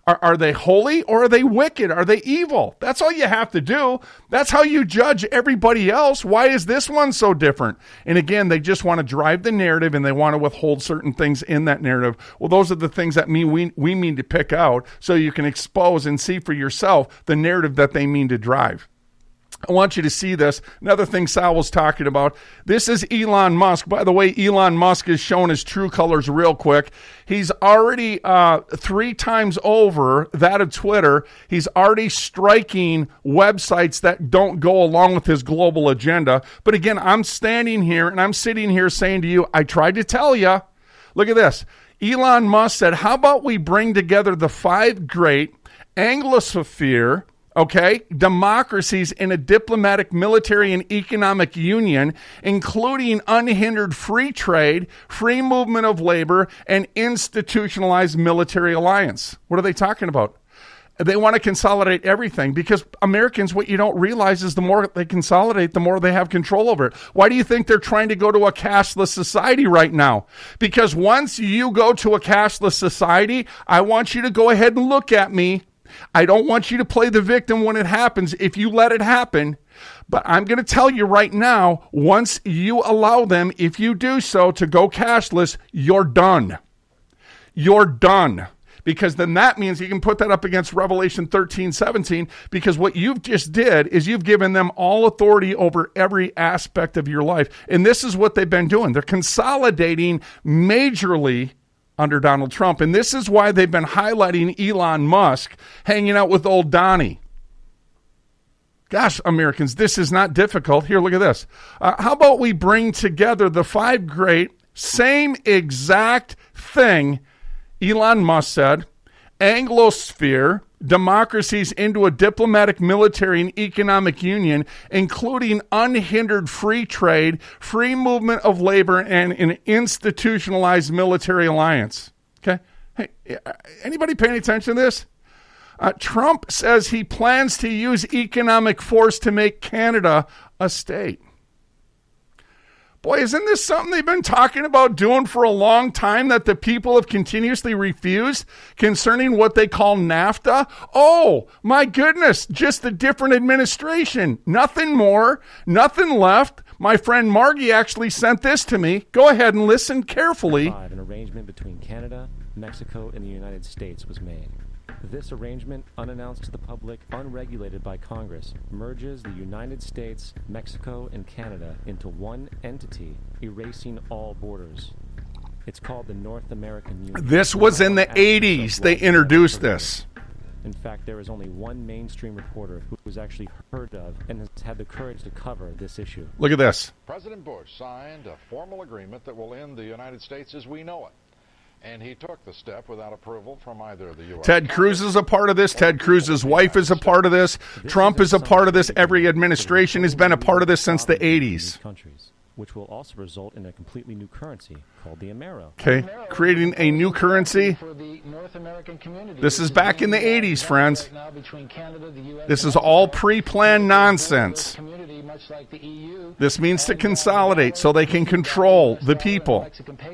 Are they holy or are they wicked? Are they evil? That's all you have to do. That's how you judge everybody else. Why is this one so different? And again, they just want to drive the narrative and they want to withhold certain things in that narrative. Well, those are the things that we mean to pick out so you can expose and see for yourself the narrative that they mean to drive. I want you to see this. Another thing Sal was talking about. This is Elon Musk. By the way, Elon Musk is shown his true colors real quick. He's already 3 times over that of Twitter. He's already striking websites that don't go along with his global agenda. But again, I'm standing here and I'm sitting here saying to you, I tried to tell you. Look at this. Elon Musk said, how about we bring together the 5 great Anglosphere, democracies in a diplomatic, military, and economic union, including unhindered free trade, free movement of labor, and institutionalized military alliance. What are they talking about? They want to consolidate everything because Americans, what you don't realize is the more they consolidate, the more they have control over it. Why do you think they're trying to go to a cashless society right now? Because once you go to a cashless society, I want you to go ahead and look at me. I don't want you to play the victim when it happens if you let it happen. But I'm going to tell you right now, once you allow them, if you do so, to go cashless, you're done. You're done. Because then that means you can put that up against Revelation 13:17, because what you've just did is you've given them all authority over every aspect of your life. And this is what they've been doing. They're consolidating majorly under Donald Trump. And this is why they've been highlighting Elon Musk hanging out with old Donnie. Gosh, Americans, this is not difficult. Here, look at this. How about we bring together the 5 great, same exact thing Elon Musk said, Anglosphere, democracies into a diplomatic, military, and economic union, including unhindered free trade, free movement of labor, and an institutionalized military alliance. Okay? Hey, anybody paying attention to this? Trump says he plans to use economic force to make Canada a state. Boy, isn't this something they've been talking about doing for a long time that the people have continuously refused concerning what they call NAFTA? Oh, my goodness, just a different administration. Nothing more, nothing left. My friend Margie actually sent this to me. Go ahead and listen carefully. An arrangement between Canada, Mexico, and the United States was made. This arrangement, unannounced to the public, unregulated by Congress, merges the United States, Mexico, and Canada into one entity, erasing all borders. It's called the North American Union. This was in the 80s. They introduced this. In fact, there is only one mainstream reporter who was actually heard of and has had the courage to cover this issue. Look at this. President Bush signed a formal agreement that will end the United States as we know it. And he took the step without approval from either the U.S. Ted Cruz is a part of this. Ted Cruz's wife is a part of this. Trump is a part of this. Every administration has been a part of this since the 80s. Which will also result in a completely new currency called the Amero. Okay, creating a new currency. This is back in the 80s, friends. This is all pre-planned nonsense. This means to consolidate so they can control the people.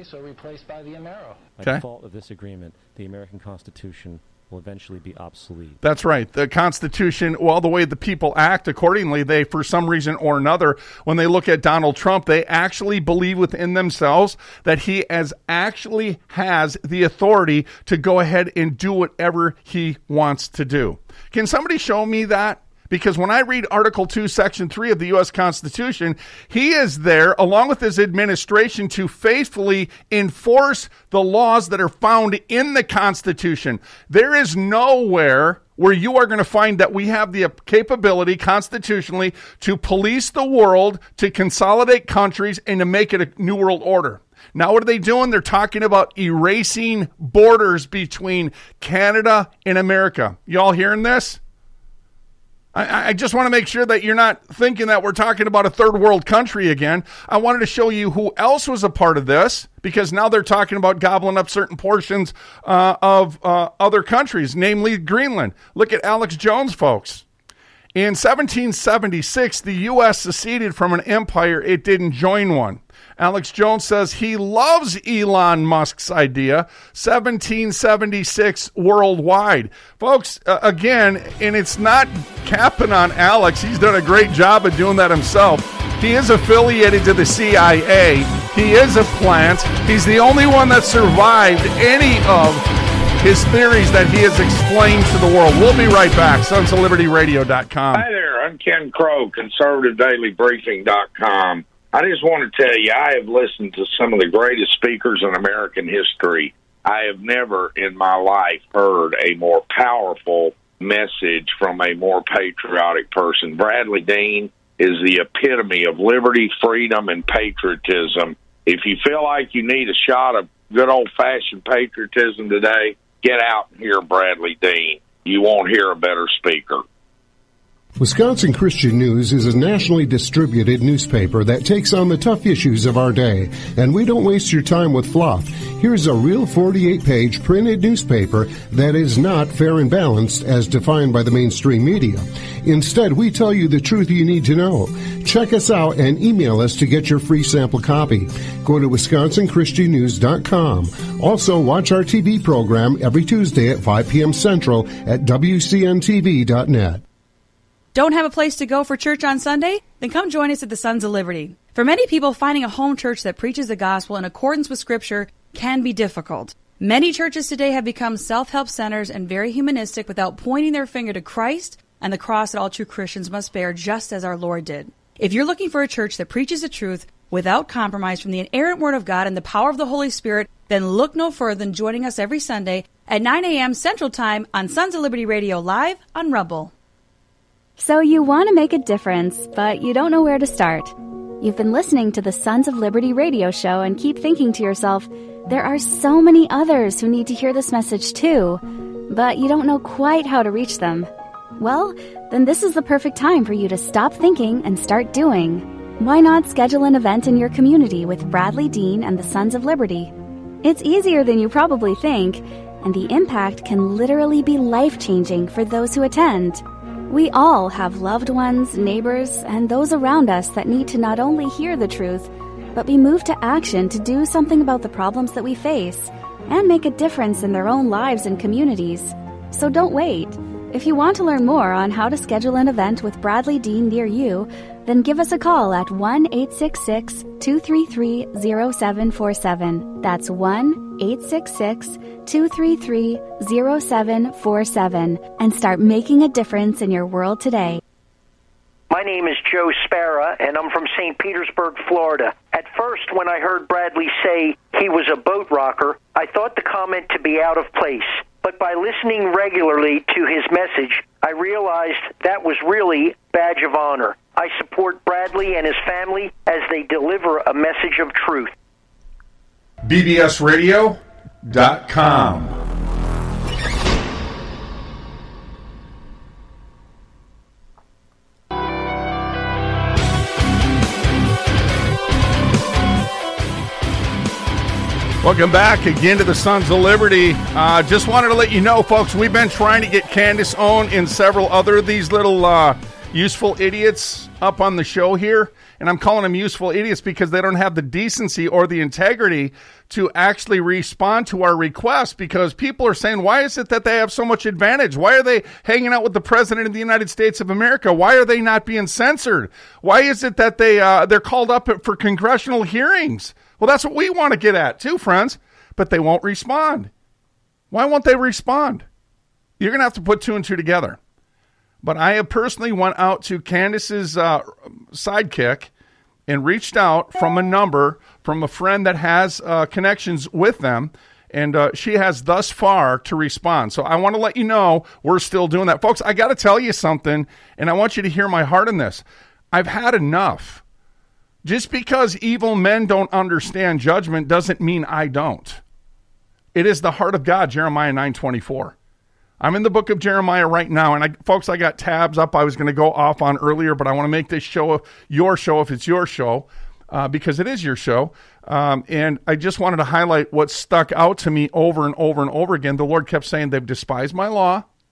By default of this agreement, the American Constitution will eventually be obsolete. That's right. The Constitution, well, the way the people act accordingly, they, for some reason or another, when they look at Donald Trump, they actually believe within themselves that he actually has the authority to go ahead and do whatever he wants to do. Can somebody show me that? Because when I read Article 2, Section 3 of the U.S. Constitution, he is there, along with his administration, to faithfully enforce the laws that are found in the Constitution. There is nowhere where you are going to find that we have the capability constitutionally to police the world, to consolidate countries, and to make it a new world order. Now, what are they doing? They're talking about erasing borders between Canada and America. Y'all hearing this? I just want to make sure that you're not thinking that we're talking about a third world country again. I wanted to show you who else was a part of this, because now they're talking about gobbling up certain portions of other countries, namely Greenland. Look at Alex Jones, folks. In 1776, the U.S. seceded from an empire it didn't join one. Alex Jones says he loves Elon Musk's idea. 1776 worldwide. Folks, again, and it's not capping on Alex. He's done a great job of doing that himself. He is affiliated to the CIA. He is a plant. He's the only one that survived any of his theories that he has explained to the world. We'll be right back. SonsOfLibertyRadio.com. Hi there. I'm Ken Crow, ConservativeDailyBriefing.com. I just want to tell you, I have listened to some of the greatest speakers in American history. I have never in my life heard a more powerful message from a more patriotic person. Bradley Dean is the epitome of liberty, freedom, and patriotism. If you feel like you need a shot of good old-fashioned patriotism today, get out and hear Bradley Dean. You won't hear a better speaker. Wisconsin Christian News is a nationally distributed newspaper that takes on the tough issues of our day, and we don't waste your time with fluff. Here's a real 48-page printed newspaper that is not fair and balanced as defined by the mainstream media. Instead, we tell you the truth you need to know. Check us out and email us to get your free sample copy. Go to WisconsinChristianNews.com. Also, watch our TV program every Tuesday at 5 p.m. Central at WCNTV.net. Don't have a place to go for church on Sunday? Then come join us at the Sons of Liberty. For many people, finding a home church that preaches the gospel in accordance with Scripture can be difficult. Many churches today have become self-help centers and very humanistic without pointing their finger to Christ and the cross that all true Christians must bear, just as our Lord did. If you're looking for a church that preaches the truth without compromise from the inerrant Word of God and the power of the Holy Spirit, then look no further than joining us every Sunday at 9 a.m. Central Time on Sons of Liberty Radio Live on Rumble. So you want to make a difference, but you don't know where to start. You've been listening to the Sons of Liberty radio show and keep thinking to yourself, there are so many others who need to hear this message too, but you don't know quite how to reach them. Well, then this is the perfect time for you to stop thinking and start doing. Why not schedule an event in your community with Bradley Dean and the Sons of Liberty? It's easier than you probably think, and the impact can literally be life-changing for those who attend. We all have loved ones, neighbors, and those around us that need to not only hear the truth, but be moved to action to do something about the problems that we face and make a difference in their own lives and communities. So don't wait. If you want to learn more on how to schedule an event with Bradley Dean near you, then give us a call at 1-866-233-0747. That's 1-866-233-0747 and start making a difference in your world today. My name is Joe Sparra, and I'm from St. Petersburg, Florida. At first, when I heard Bradley say he was a boat rocker, I thought the comment to be out of place. But by listening regularly to his message, I realized that was really a badge of honor. I support Bradley and his family as they deliver a message of truth. BBSRadio.com. Welcome back again to the Sons of Liberty. Just wanted to let you know, folks, we've been trying to get Candace Owen and several other of these little useful idiots up on the show here. And I'm calling them useful idiots because they don't have the decency or the integrity to actually respond to our requests, because people are saying, why is it that they have so much advantage? Why are they hanging out with the President of the United States of America? Why are they not being censored? Why is it that they're called up for congressional hearings? Well, that's what we want to get at too, friends, but they won't respond. Why won't they respond? You're going to have to put two and two together. But I have personally went out to Candace's sidekick and reached out from a number from a friend that has connections with them, and she has thus far to respond. So I want to let you know we're still doing that. Folks, I got to tell you something, and I want you to hear my heart in this. I've had enough. Just because evil men don't understand judgment doesn't mean I don't. It is the heart of God, Jeremiah 9:24. I'm in the book of Jeremiah right now, and folks, I got tabs up I was going to go off on earlier, but I want to make this show your show if it's your show, because it is your show. And I just wanted to highlight what stuck out to me over and over and over again. The Lord kept saying, they've despised my law.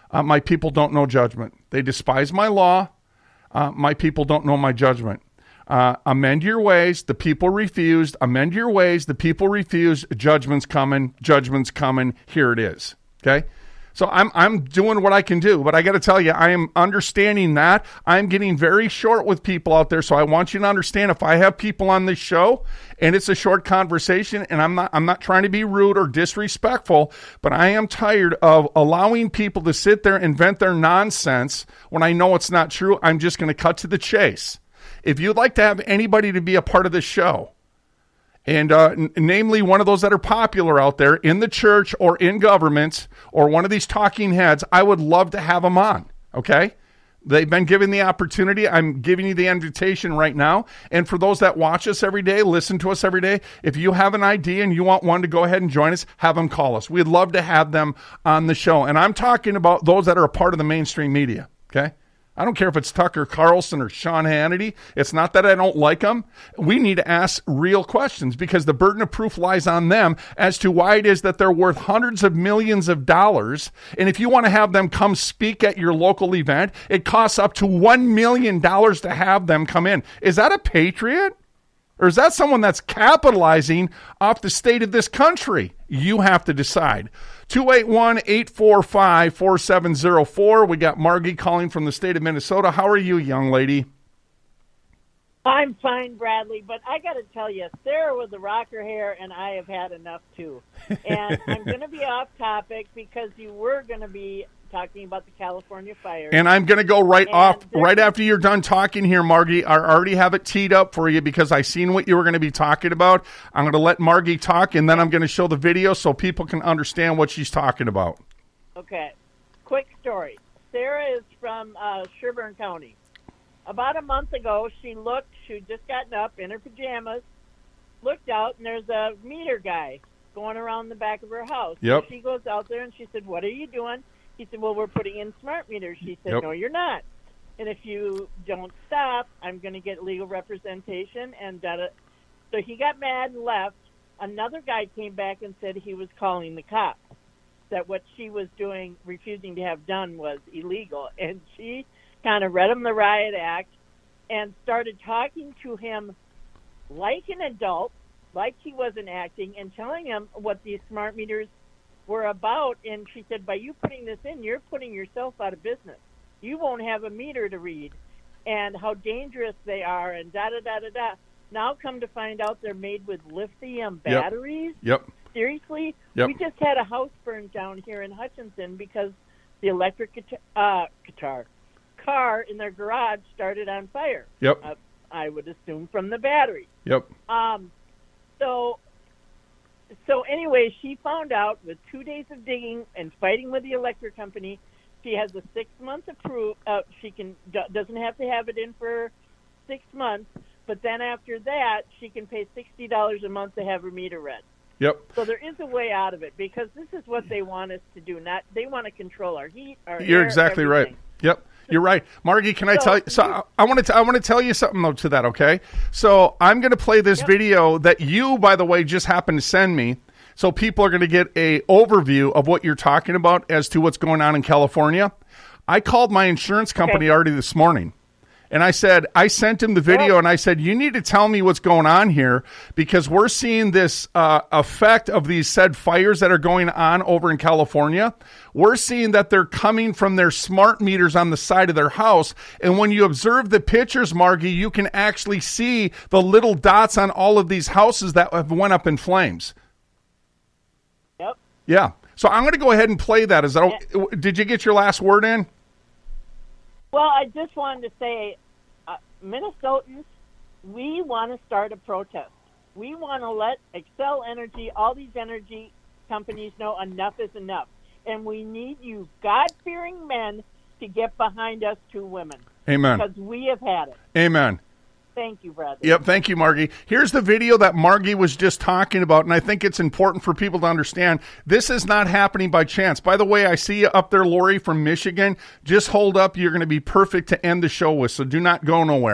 My people don't know judgment. They despise my law. My people don't know my judgment. Amend your ways. The people refused. Amend your ways. The people refused. Judgment's coming. Judgment's coming. Here it is. Okay? So I'm doing what I can do, but I got to tell you, I am understanding that. I'm getting very short with people out there, so I want you to understand if I have people on this show and it's a short conversation, and I'm not trying to be rude or disrespectful, but I am tired of allowing people to sit there and vent their nonsense when I know it's not true. I'm just going to cut to the chase. If you'd like to have anybody to be a part of this show, and namely one of those that are popular out there in the church or in government or one of these talking heads, I would love to have them on, okay? They've been given the opportunity. I'm giving you the invitation right now. And for those that watch us every day, listen to us every day, if you have an idea and you want one to go ahead and join us, have them call us. We'd love to have them on the show. And I'm talking about those that are a part of the mainstream media, okay? I don't care if it's Tucker Carlson or Sean Hannity. It's not that I don't like them. We need to ask real questions because the burden of proof lies on them as to why it is that they're worth hundreds of millions of dollars. And if you want to have them come speak at your local event, it costs up to $1 million to have them come in. Is that a patriot? Or is that someone that's capitalizing off the state of this country? You have to decide. 281-845-4704. We got Margie calling from the state of Minnesota. How are you, young lady? I'm fine, Bradley, but I got to tell you, Sarah with the rocker hair and I have had enough, too. And I'm going to be off topic because you were going to be talking about the California fires. And I'm going to go right after you're done talking here, Margie. I already have it teed up for you because I seen what you were going to be talking about. I'm going to let Margie talk, and then I'm going to show the video so people can understand what she's talking about. Okay. Quick story. Sarah is from Sherburne County. About a month ago, she'd just gotten up in her pajamas, looked out, and there's a meter guy going around the back of her house. Yep. So she goes out there, and she said, "What are you doing?" He said, "Well, we're putting in smart meters." She said, Yep. "No, you're not. And if you don't stop, I'm going to get legal representation." And so he got mad and left. Another guy came back and said he was calling the cops, that what she was doing, refusing to have done, was illegal. And she kind of read him the riot act and started talking to him like an adult, like he wasn't acting, and telling him what these smart meters were about. And she said, by you putting this in, you're putting yourself out of business. You won't have a meter to read, and how dangerous they are, and da-da-da-da-da. Now come to find out they're made with lithium batteries? Yep. Seriously? Yep. We just had a house burned down here in Hutchinson because the electric car in their garage started on fire. Yep. I would assume from the battery. Yep. So anyway, she found out with 2 days of digging and fighting with the electric company, she has a 6-month approval. She doesn't have to have it in for 6 months, but then after that, she can pay $60 a month to have her meter read. Yep. So there is a way out of it because this is what they want us to do. They want to control our heat, our You're air, exactly everything. right. Yep. You're right. Margie, can I tell you? So I want to tell you something though to that, okay? So I'm going to play this video that you, by the way, just happened to send me. So people are going to get a overview of what you're talking about as to what's going on in California. I called my insurance company already this morning. And I sent him the video and I said, you need to tell me what's going on here because we're seeing this effect of these said fires that are going on over in California. We're seeing that they're coming from their smart meters on the side of their house. And when you observe the pictures, Margie, you can actually see the little dots on all of these houses that have went up in flames. Yep. Yeah. So I'm going to go ahead and play that. Did you get your last word in? Well, I just wanted to say, Minnesotans, we want to start a protest. We want to let Xcel Energy, all these energy companies know enough is enough. And we need you God-fearing men to get behind us two women. Amen. Because we have had it. Amen. Thank you, Bradley. Yep, thank you, Margie. Here's the video that Margie was just talking about, and I think it's important for people to understand. This is not happening by chance. By the way, I see you up there, Lori from Michigan. Just hold up. You're going to be perfect to end the show with, so do not go nowhere.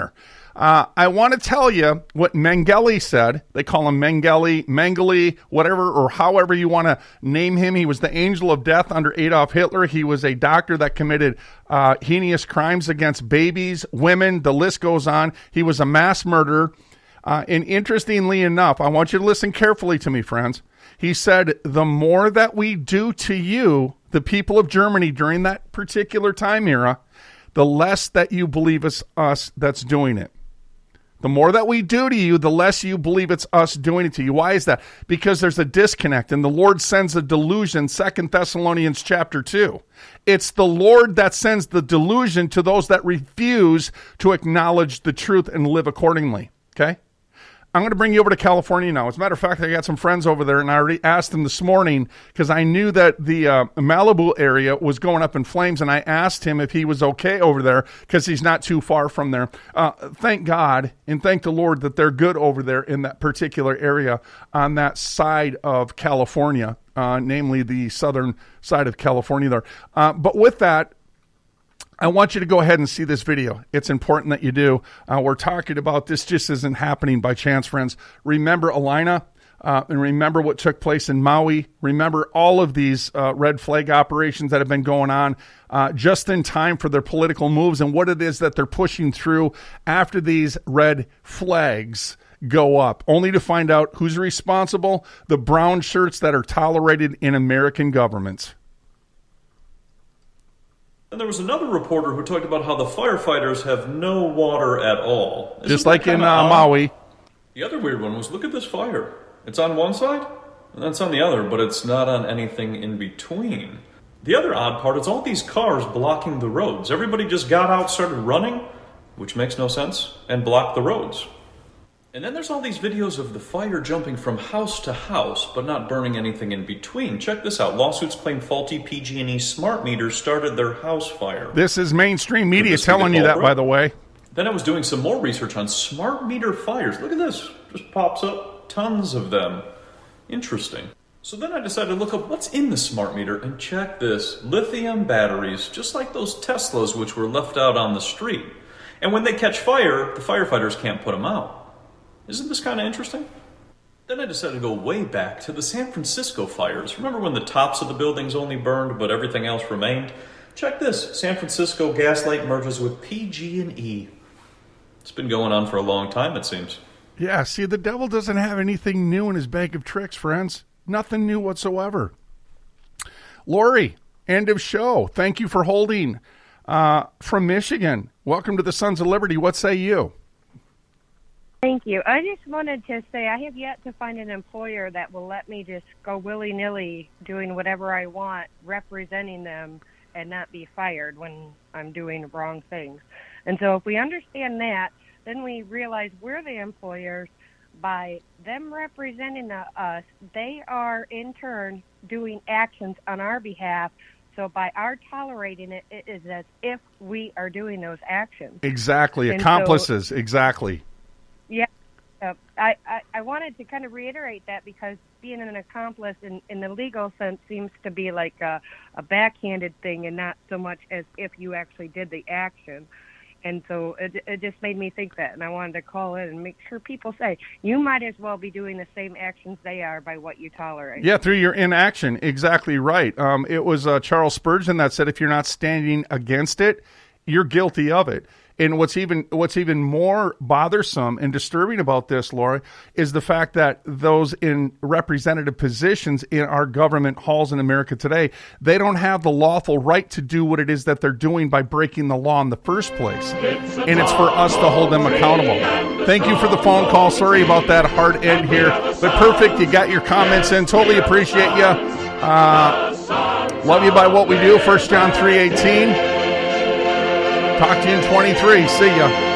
I want to tell you what Mengele said. They call him Mengele, whatever, or however you want to name him. He was the angel of death under Adolf Hitler. He was a doctor that committed heinous crimes against babies, women. The list goes on. He was a mass murderer. And interestingly enough, I want you to listen carefully to me, friends. He said, the more that we do to you, the people of Germany during that particular time era, the less that you believe it's us that's doing it. The more that we do to you, the less you believe it's us doing it to you. Why is that? Because there's a disconnect, and the Lord sends a delusion, 2 Thessalonians chapter 2. It's the Lord that sends the delusion to those that refuse to acknowledge the truth and live accordingly. Okay? I'm going to bring you over to California now. As a matter of fact, I got some friends over there, and I already asked them this morning because I knew that the Malibu area was going up in flames, and I asked him if he was okay over there because he's not too far from there. Thank God and thank the Lord that they're good over there in that particular area on that side of California, namely the southern side of California there. But with that, I want you to go ahead and see this video. It's important that you do. We're talking about this just isn't happening by chance, friends. Remember Alina, and remember what took place in Maui. Remember all of these red flag operations that have been going on just in time for their political moves and what it is that they're pushing through after these red flags go up, only to find out who's responsible, the brown shirts that are tolerated in American governments. And there was another reporter who talked about how the firefighters have no water at all. Just like in Maui. The other weird one was, look at this fire. It's on one side, and that's on the other, but it's not on anything in between. The other odd part is all these cars blocking the roads. Everybody just got out, started running, which makes no sense, and blocked the roads. And then there's all these videos of the fire jumping from house to house, but not burning anything in between. Check this out. Lawsuits claim faulty PG&E smart meters started their house fire. This is mainstream media telling you that, by the way. Then I was doing some more research on smart meter fires. Look at this. Just pops up. Tons of them. Interesting. So then I decided to look up what's in the smart meter, and check this. Lithium batteries, just like those Teslas which were left out on the street. And when they catch fire, the firefighters can't put them out. Isn't this kind of interesting? Then I decided to go way back to the San Francisco fires. Remember when the tops of the buildings only burned, but everything else remained? Check this. San Francisco gas light merges with PG&E. It's been going on for a long time, it seems. Yeah, see, the devil doesn't have anything new in his bag of tricks, friends. Nothing new whatsoever. Lori, end of show. Thank you for holding. From Michigan, welcome to the Sons of Liberty. What say you? Thank you. I just wanted to say I have yet to find an employer that will let me just go willy-nilly doing whatever I want, representing them, and not be fired when I'm doing wrong things. And so if we understand that, then we realize we're the employers. By them representing us, they are in turn doing actions on our behalf. So by our tolerating it, it is as if we are doing those actions. Exactly. And accomplices. So, exactly. Yeah, I wanted to kind of reiterate that because being an accomplice in the legal sense seems to be like a backhanded thing and not so much as if you actually did the action. And so it just made me think that, and I wanted to call in and make sure people say, you might as well be doing the same actions they are by what you tolerate. Yeah, through your inaction. Exactly right. It was Charles Spurgeon that said if you're not standing against it, you're guilty of it. And what's even more bothersome and disturbing about this, Laura, is the fact that those in representative positions in our government halls in America today, they don't have the lawful right to do what it is that they're doing by breaking the law in the first place. And it's for us to hold them accountable. Thank you for the phone call. Sorry about that hard end here, but perfect. You got your comments in. Totally appreciate you. Love you by what we do. 1 John 3:18. Talk to you in 23. See ya.